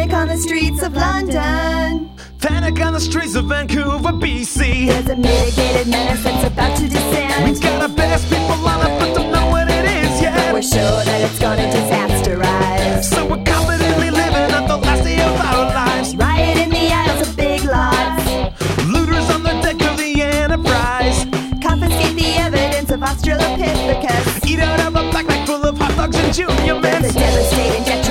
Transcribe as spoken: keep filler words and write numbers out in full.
Panic on the streets of London. Panic on the streets of Vancouver, B C. There's a mitigated menace that's about to descend. We got our best people on it, but don't know what it is yet. We're sure that it's gonna disasterize. So we're confidently living out the last day of our lives. Riot in the aisles of big lots. Looters on the deck of the Enterprise. Confiscate the evidence of Australopithecus. Eat out of a backpack full of hot dogs and junior mints. There's a devastating jet